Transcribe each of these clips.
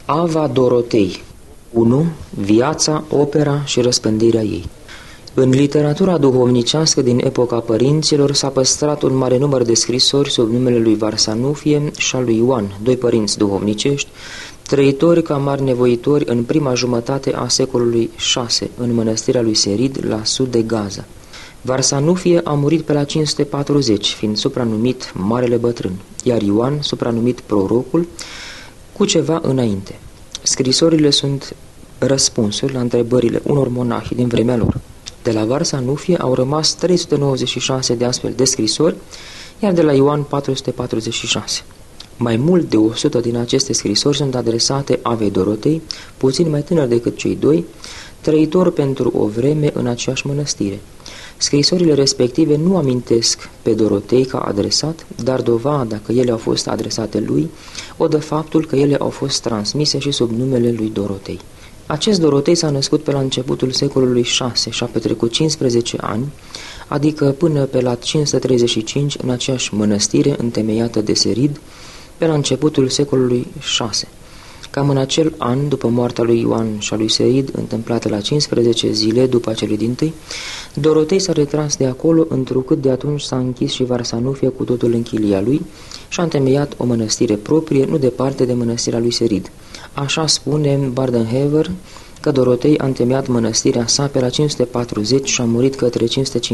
Ava Dorotei 1. Viața, opera și răspândirea ei. În literatura duhovnicească din epoca părinților s-a păstrat un mare număr de scrisori sub numele lui Varsanufie și al lui Ioan, doi părinți duhovnicești, trăitori ca mari nevoitori în prima jumătate a secolului VI, în mănăstirea lui Serid, la sud de Gaza. Varsanufie a murit pe la 540, fiind supranumit Marele Bătrân, iar Ioan, supranumit Prorocul, cu ceva înainte. Scrisorile sunt răspunsuri la întrebările unor monahi din vremea lor. De la Varsanufie au rămas 396 de astfel de scrisori, iar de la Ioan 446. Mai mult de 100 din aceste scrisori sunt adresate Avei Dorotei, puțin mai tânăr decât cei doi, trăitor pentru o vreme în aceeași mănăstire. Scrisorile respective nu amintesc pe Dorotei ca adresat, dar dovada că ele au fost adresate lui o dă faptul că ele au fost transmise și sub numele lui Dorotei. Acest Dorotei s-a născut pe la începutul secolului VI și a petrecut 15 ani, adică până pe la 535 în aceeași mănăstire întemeiată de Serid, pe la începutul secolului VI. Cam în acel an, după moartea lui Ioan și a lui Serid, întâmplată la 15 zile după cele dintâi, Dorotei s-a retras de acolo, întrucât de atunci s-a închis și Varsanufie cu totul în chilia lui și a întemeiat o mănăstire proprie, nu departe de mănăstirea lui Serid. Așa spune Bardenhever că Dorotei a întemeiat mănăstirea sa pe la 540 și a murit către 550-580.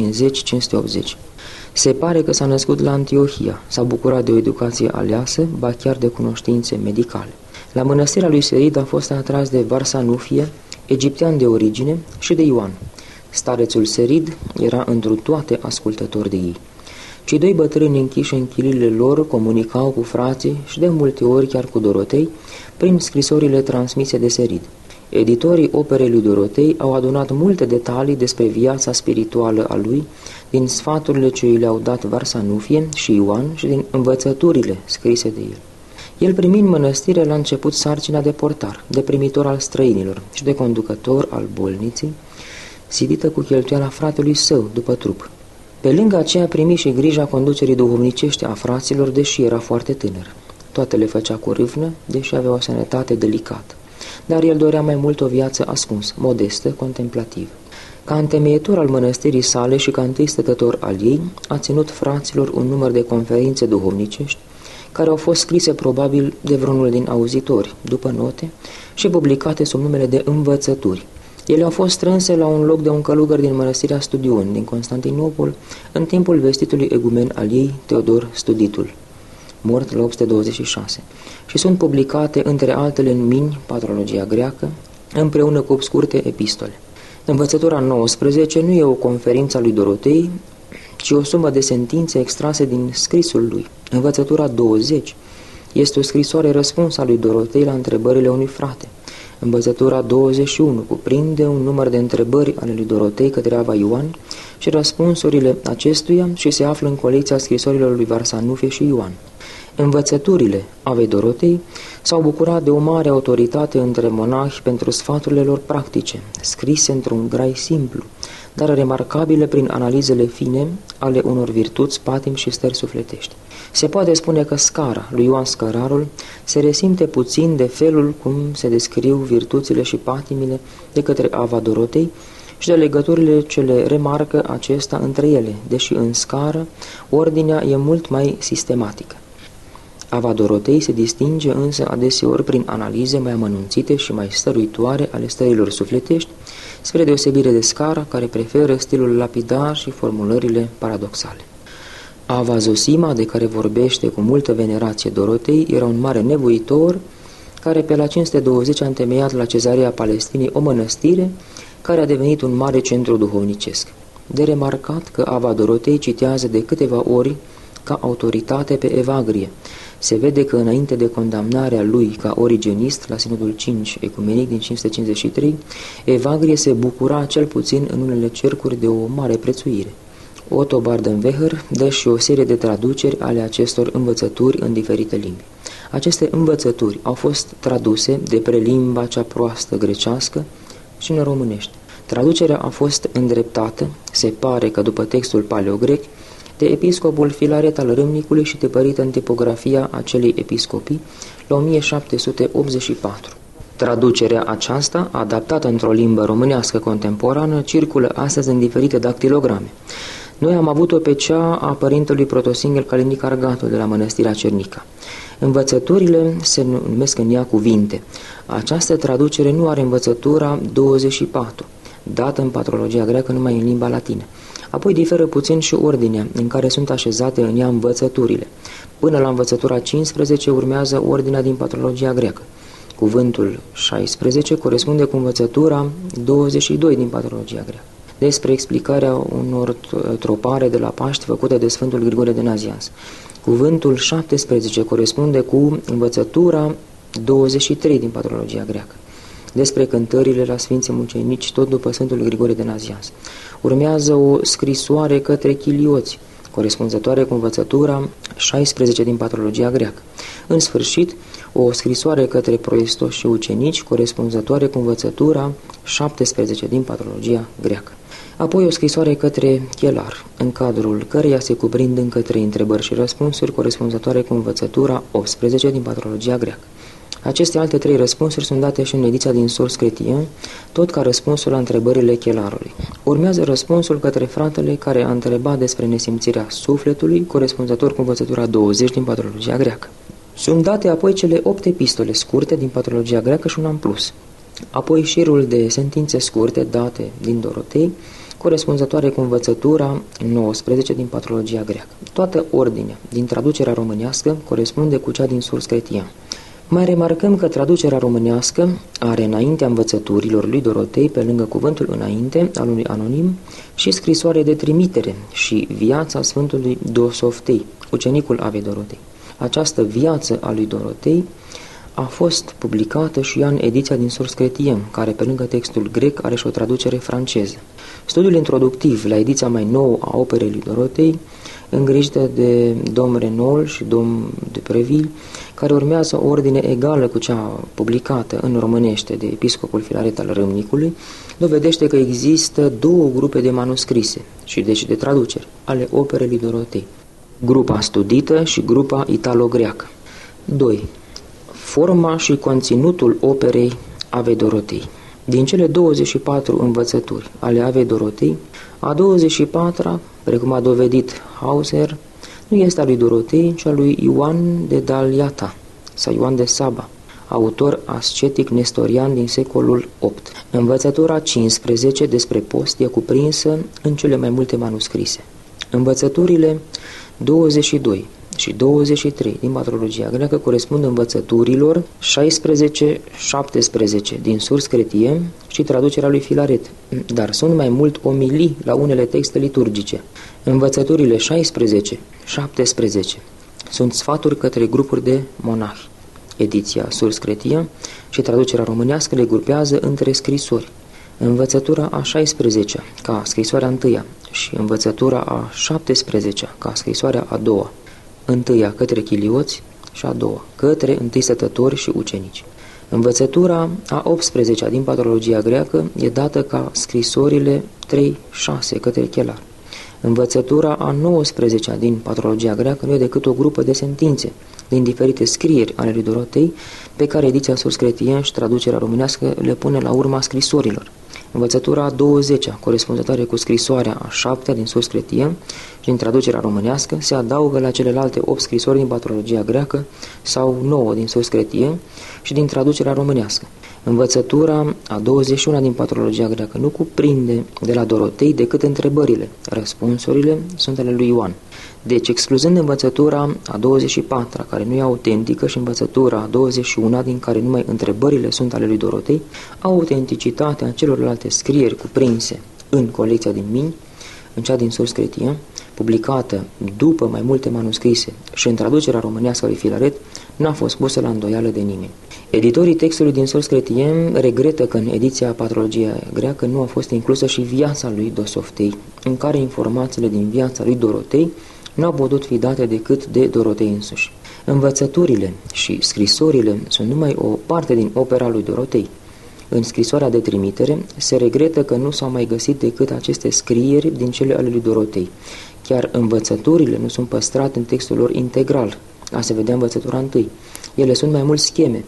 Se pare că s-a născut la Antiohia, s-a bucurat de o educație aleasă, ba chiar de cunoștințe medicale. La mănăstirea lui Serid a fost atras de Varsanufie, egiptean de origine, și de Ioan. Starețul Serid era întru toate ascultător de ei. Cei doi bătrâni închiși în chiliile lor comunicau cu frații și de multe ori chiar cu Dorotei prin scrisorile transmise de Serid. Editorii operei lui Dorotei au adunat multe detalii despre viața spirituală a lui din sfaturile ce îi le-au dat Varsanufie și Ioan și din învățăturile scrise de el. El primi în mănăstire la început sarcina de portar, de primitor al străinilor și de conducător al bolniței, sidită cu cheltuiala fratelui său după trup. Pe lângă aceea primi și grija conducerii duhovnicești a fraților, deși era foarte tânăr. Toate le făcea cu râvnă, deși avea o sănătate delicată. Dar el dorea mai mult o viață ascunsă, modestă, contemplativă. Ca întemeietor al mănăstirii sale și ca întâi stătător al ei, a ținut fraților un număr de conferințe duhovnicești, care au fost scrise probabil de vreunul din auzitori, după note, și publicate sub numele de învățături. Ele au fost strânse la un loc de un călugăr din mănăstirea Studion, din Constantinopol, în timpul vestitului egumen al ei, Teodor Studitul, mort la 826, și sunt publicate, între altele, în Mini, patrologia greacă, împreună cu scurte epistole. Învățătura 19 nu e o conferință a lui Dorotei, ci o sumă de sentințe extrase din scrisul lui. Învățătura 20 este o scrisoare răspuns a lui Dorotei la întrebările unui frate. Învățătura 21 cuprinde un număr de întrebări ale lui Dorotei către Ava Ioan și răspunsurile acestuia și se află în colecția scrisorilor lui Varsanufie și Ioan. Învățăturile Avei Dorotei s-au bucurat de o mare autoritate între monahi pentru sfaturile lor practice, scrise într-un grai simplu, dar remarcabile prin analizele fine ale unor virtuți, patimi și stări sufletești. Se poate spune că scara lui Ioan Scărarul se resimte puțin de felul cum se descriu virtuțile și patimile de către Ava Dorotei și de legăturile ce le remarcă acesta între ele, deși în scară ordinea e mult mai sistematică. Ava Dorotei se distinge însă adeseori prin analize mai amănunțite și mai stăruitoare ale stărilor sufletești, spre deosebire de scara, care preferă stilul lapidar și formulările paradoxale. Ava Zosima, de care vorbește cu multă venerație Dorotei, era un mare nevoitor care pe la 520 a întemeiat la Cezarea Palestinei o mănăstire care a devenit un mare centru duhovnicesc. De remarcat că Ava Dorotei citează de câteva ori ca autoritate pe Evagrie. Se vede că înainte de condamnarea lui ca origenist la Sinodul 5 ecumenic din 553, Evagrie se bucura cel puțin în unele cercuri de o mare prețuire. Otto Bardenweher dă și o serie de traduceri ale acestor învățături în diferite limbi. Aceste învățături au fost traduse de pre limba cea proastă grecească și în românește. Traducerea a fost îndreptată, se pare că după textul paleogrec, de episcopul Filaret al Râmnicului și tipărită în tipografia acelei episcopii la 1784. Traducerea aceasta, adaptată într-o limbă românească contemporană, circulă astăzi în diferite dactilograme. Noi am avut-o pe cea a părintelui Protosinghel Calinic Argatul de la Mănăstirea Cernica. Învățăturile se numesc în ea cuvinte. Această traducere nu are învățătura 24, dată în patrologia greacă numai în limba latină. Apoi diferă puțin și ordinea în care sunt așezate în ea învățăturile. Până la învățătura 15 urmează ordinea din patrologia greacă. Cuvântul 16 corespunde cu învățătura 22 din patrologia greacă, despre explicarea unor tropare de la Paști făcute de Sfântul Grigore de Nazianz. Cuvântul 17 corespunde cu învățătura 23 din patrologia greacă, despre cântările la Sfinții Mucenici, tot după Sfântul Grigore de Nazianz. Urmează o scrisoare către chilioți, corespunzătoare cu învățătura 16 din patrologia greacă. În sfârșit, o scrisoare către proistoși și ucenici, corespunzătoare cu învățătura 17 din patrologia greacă. Apoi o scrisoare către chelar, în cadrul căreia se cuprind încă 3 întrebări și răspunsuri, corespunzătoare cu învățătura 18 din patrologia greacă. Aceste alte 3 răspunsuri sunt date și în ediția din Source Chrétien, tot ca răspunsul la întrebările chelarului. Urmează răspunsul către fratele care a întrebat despre nesimțirea sufletului, corespunzător cu învățătura 20 din patrologia greacă. Sunt date apoi cele 8 epistole scurte din patrologia greacă și una în plus. Apoi șirul de sentințe scurte date din Dorotei, corespunzătoare cu învățătura 19 din patrologia greacă. Toată ordinea din traducerea românească corespunde cu cea din Source Chrétien. Mai remarcăm că traducerea românească are înaintea învățăturilor lui Dorotei, pe lângă cuvântul înainte al unui anonim, și scrisoare de trimitere și viața Sfântului Dosoftei, ucenicul Avei Dorotei. Această viață a lui Dorotei a fost publicată și ea în ediția din Source Chrétien, care pe lângă textul grec are și o traducere franceză. Studiul introductiv la ediția mai nouă a operei lui Dorotei, îngrijită de domn Renault și domn de Preville, care urmează o ordine egală cu cea publicată în românește de episcopul Filaret al Râmnicului, dovedește că există 2 grupe de manuscrise și deci de traduceri ale operei lui Dorotei. Grupa studită și grupa italo-greacă. 2. Forma și conținutul operei Avei Dorotei. Din cele 24 învățături ale Avei Dorotei, a 24-a, precum a dovedit Hauser, nu este a lui Dorotei, ci a lui Ioan de Daliata sau Ioan de Saba, autor ascetic nestorian din secolul VIII. Învățătura 15 despre post e cuprinsă în cele mai multe manuscrise. Învățăturile 22 și 23 din patrologia greacă corespund învățăturilor 16-17 din Source Chrétien și traducerea lui Filaret, dar sunt mai mult omilii la unele texte liturgice. Învățăturile 16-17 sunt sfaturi către grupuri de monahi. Ediția Source Chrétien și traducerea românească le grupează între scrisori. Învățătura a 16-a ca scrisoarea întâia și învățătura a 17-a ca scrisoarea a doua. Întâia către chilioți și a doua către întâi stătători și ucenici. Învățătura a 18-a din patrologia greacă e dată ca scrisorile 3-6 către chelar. Învățătura a 19-a din patrologia greacă nu e decât o grupă de sentințe din diferite scrieri ale lui Dorotei, pe care ediția Source Chrétien și traducerea românească le pune la urma scrisorilor. Învățătura a 20-a, corespunzătoare cu scrisoarea a 7-a din Source Chrétien și din traducerea românească, se adaugă la celelalte 8 scrisori din patrologia greacă sau 9 din Source Chrétien și din traducerea românească. Învățătura a 21-a din patrologia greacă nu cuprinde de la Dorotei decât întrebările. Răspunsurile sunt ale lui Ioan. Deci, excluzând învățătura a 24-a, care nu e autentică, și învățătura a 21-a, din care numai întrebările sunt ale lui Dorotei, autenticitatea celorlalte scrieri cuprinse în colecția din Mini, în cea din Source Chrétien, publicată după mai multe manuscrise și în traducerea românească a lui Filaret, n-a fost pusă la îndoială de nimeni. Editorii textului din Source Chrétien regretă că în ediția patrologia greacă nu a fost inclusă și viața lui Dosoftei, în care informațiile din viața lui Dorotei n-au putut fi date decât de Dorotei însuși. Învățăturile și scrisorile sunt numai o parte din opera lui Dorotei. În scrisoarea de trimitere se regretă că nu s-au mai găsit decât aceste scrieri din cele ale lui Dorotei. Chiar învățăturile nu sunt păstrate în textul lor integral, a se vedea învățătura întâi. Ele sunt mai mult scheme,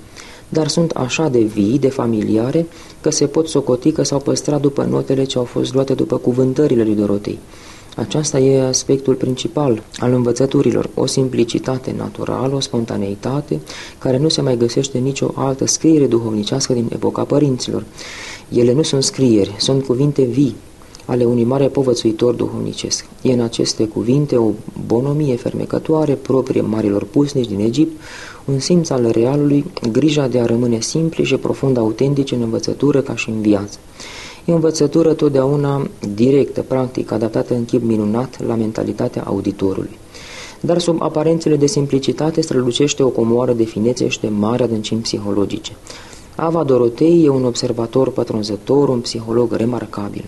dar sunt așa de vii, de familiare, că se pot socoti că s-au păstrat după notele ce au fost luate după cuvântările lui Dorotei. Aceasta e aspectul principal al învățăturilor, o simplicitate naturală, o spontaneitate, care nu se mai găsește nicio altă scriere duhovnicească din epoca părinților. Ele nu sunt scrieri, sunt cuvinte vii ale unui mare povățuitor duhovnicesc. E în aceste cuvinte o bonomie fermecătoare proprie marilor pusnici din Egipt, un simț al realului, grija de a rămâne simpli și profund autentici în învățătură ca și în viață. E o învățătură totdeauna directă, practică, adaptată în chip minunat la mentalitatea auditorului. Dar sub aparențele de simplicitate strălucește o comoară de finețe și de mari adâncimi psihologice. Ava Dorotei e un observator pătrunzător, un psiholog remarcabil.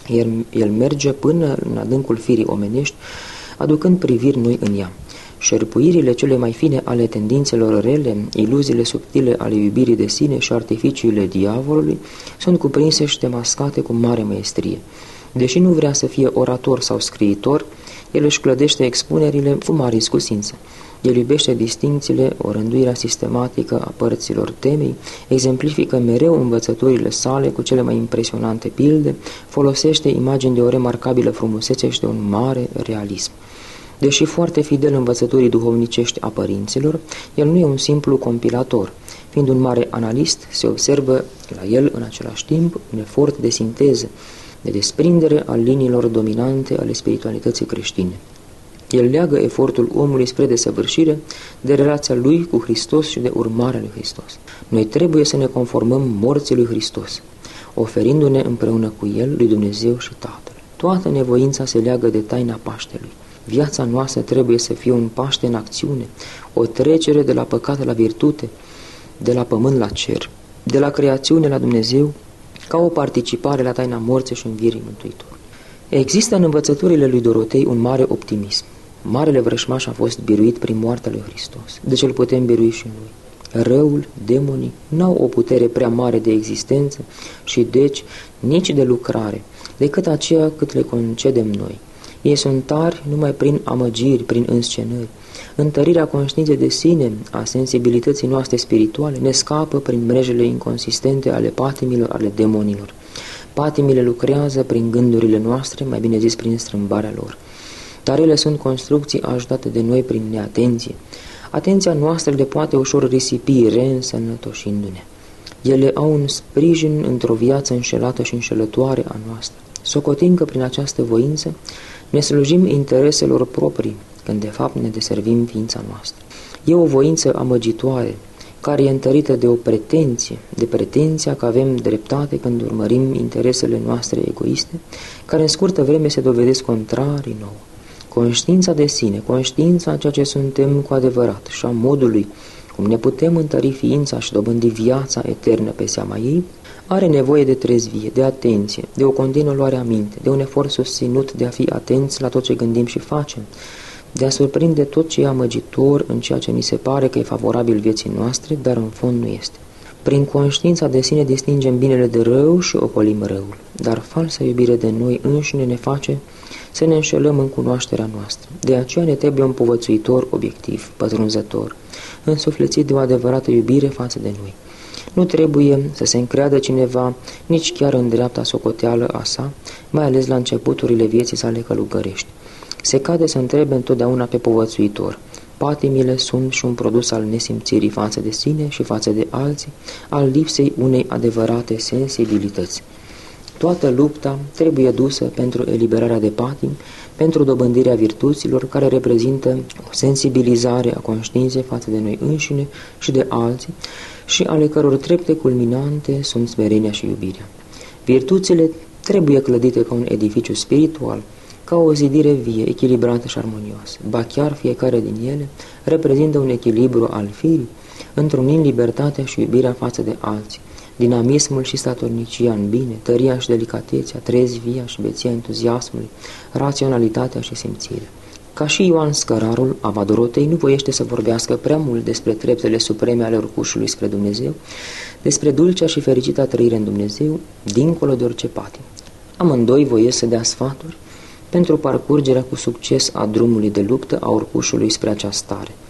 El merge până în adâncul firii omenești, aducând priviri noi în ea. Șerpuirile cele mai fine ale tendințelor rele, iluziile subtile ale iubirii de sine și artificiile diavolului sunt cuprinse și demascate cu mare maestrie. Deși nu vrea să fie orator sau scriitor, el își clădește expunerile cu mare iscusință. El iubește distincțiile, o rânduire sistematică a părților temei, exemplifică mereu învățăturile sale cu cele mai impresionante pilde, folosește imagini de o remarcabilă frumusețe și de un mare realism. Deși foarte fidel învățăturii duhovnicești a părinților, el nu e un simplu compilator. Fiind un mare analist, se observă la el în același timp un efort de sinteză, de desprindere al liniilor dominante ale spiritualității creștine. El leagă efortul omului spre desăvârșire de relația lui cu Hristos și de urmarea lui Hristos. Noi trebuie să ne conformăm morții lui Hristos, oferindu-ne împreună cu El, lui Dumnezeu și Tatăl. Toată nevoința se leagă de taina Paștelui. Viața noastră trebuie să fie un Paște în acțiune, o trecere de la păcat la virtute, de la pământ la cer, de la creațiune la Dumnezeu, ca o participare la taina morții și învierii Mântuitorului. Există în învățăturile lui Dorotei un mare optimism. Marele vrășmaș a fost biruit prin moartea lui Hristos. Deci îl putem birui și noi. Răul, demonii, n-au o putere prea mare de existență și deci nici de lucrare, decât aceea cât le concedem noi. Ei sunt tari numai prin amăgiri, prin înscenări. Întărirea conștiinței de sine, a sensibilității noastre spirituale, ne scapă prin mrejele inconsistente ale patimilor, ale demonilor. Patimile lucrează prin gândurile noastre, mai bine zis prin strâmbarea lor. Dar ele sunt construcții ajutate de noi prin neatenție. Atenția noastră le poate ușor risipi, reînsănătoșindu-ne. Ele au un sprijin într-o viață înșelată și înșelătoare a noastră. Socotim că prin această voință ne slujim intereselor proprii, când de fapt ne deservim ființa noastră. E o voință amăgitoare, care e întărită de o pretenție, de pretenția că avem dreptate când urmărim interesele noastre egoiste, care în scurtă vreme se dovedesc contrarii nouă. Conștiința de sine, conștiința a ceea ce suntem cu adevărat și a modului cum ne putem întări ființa și dobândi viața eternă pe seama ei, are nevoie de trezvie, de atenție, de o continuă luare aminte, de un efort susținut de a fi atenți la tot ce gândim și facem, de a surprinde tot ce e amăgitor în ceea ce ni se pare că e favorabil vieții noastre, dar în fond nu este. Prin conștiința de sine distingem binele de rău și ocolim răul, dar falsa iubire de noi înșine ne face să ne înșelăm în cunoașterea noastră. De aceea ne trebuie un povățuitor obiectiv, pătrunzător, însuflețit de o adevărată iubire față de noi. Nu trebuie să se încreadă cineva nici chiar în dreapta socoteală a sa, mai ales la începuturile vieții sale călugărești. Se cade să întrebe întotdeauna pe povățuitor. Patimile sunt și un produs al nesimțirii față de sine și față de alții, al lipsei unei adevărate sensibilități. Toată lupta trebuie dusă pentru eliberarea de patim, pentru dobândirea virtuților care reprezintă o sensibilizare a conștiinței față de noi înșine și de alții și ale căror trepte culminante sunt smerenia și iubirea. Virtuțile trebuie clădite ca un edificiu spiritual, ca o zidire vie, echilibrată și armonioasă. Ba chiar fiecare din ele reprezintă un echilibru al firii, întrunind libertatea și iubirea față de alții, dinamismul și statornicia în bine, tăria și delicatețea, trezvia și beția entuziasmului, raționalitatea și simțirea. Ca și Ioan Scărarul, Ava Dorotei nu voiește să vorbească prea mult despre treptele supreme ale urcușului spre Dumnezeu, despre dulcea și fericita trăire în Dumnezeu, dincolo de orice patim. Amândoi voiesc să dea sfaturi pentru parcurgerea cu succes a drumului de luptă a urcușului spre această stare.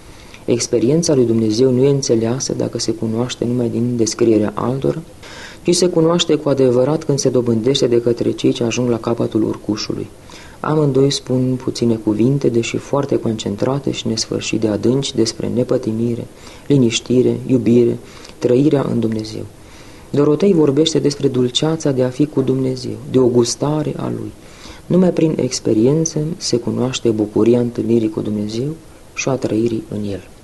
Experiența lui Dumnezeu nu e înțeleasă dacă se cunoaște numai din descrierea altora, ci se cunoaște cu adevărat când se dobândește de către cei ce ajung la capătul urcușului. Amândoi spun puține cuvinte, deși foarte concentrate și nesfârșit de adânci, despre nepătimire, liniștire, iubire, trăirea în Dumnezeu. Dorotei vorbește despre dulceața de a fi cu Dumnezeu, de o gustare a Lui. Numai prin experiență se cunoaște bucuria întâlnirii cu Dumnezeu și a trăirii în El.